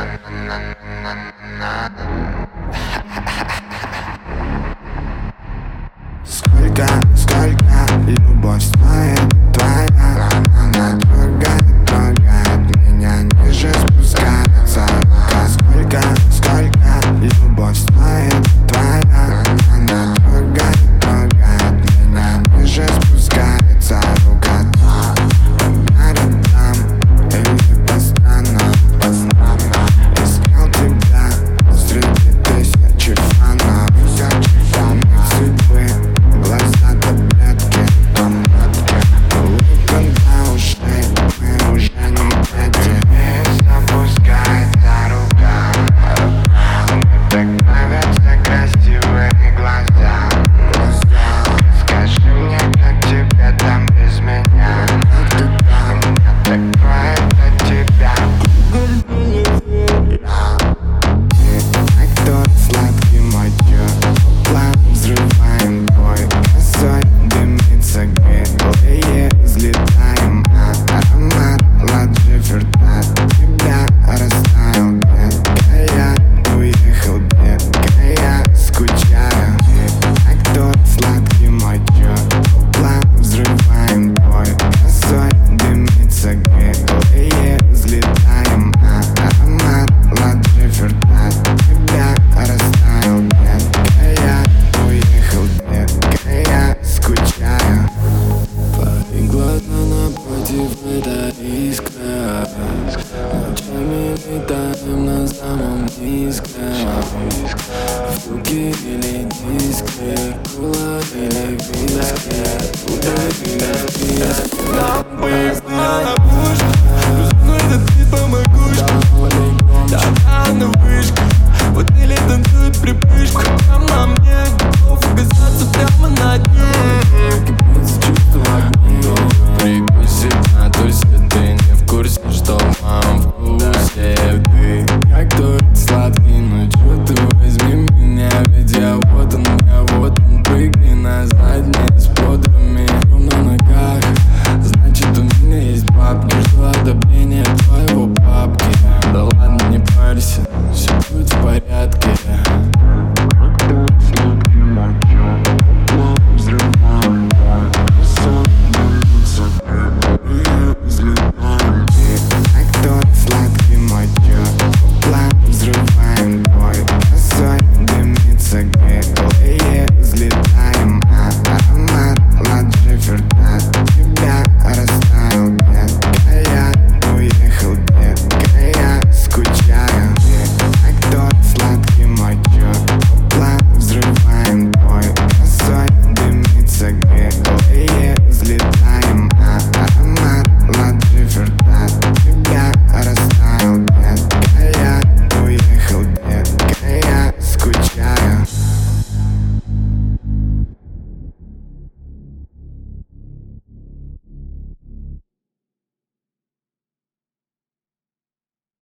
Сколько любовь стоит твоя? Она трогает меня, ниже спускается рука. Сколько любовь стоит твоя? Она трогает меня, ниже спускается рука. По рядам или по странам, искал тебя среди тысячи фанов. Судьбы, глаза таблетки, улыбка на ушей, мы уже не дети. Вниз опускается рука, так нравятся красивые глаза. Скажи мне, как тебе там без меня? Мне так бывает от тебя. А кто сладкий мой план? Взрываем бой, косой дымится гелие, взлетаем. Аромат ладжиферта, тебя растаял бедка. Я уехал бедка, я скучаю. А кто сладкий мой план? Взрываем бой, косой дымится гелие, взлетаем. Аромат ладжиферта, тебя растаял бедка. Я уехал бедка, я скучаю. Твои глаза напротив, это искра. Ночами летаем на самом низком.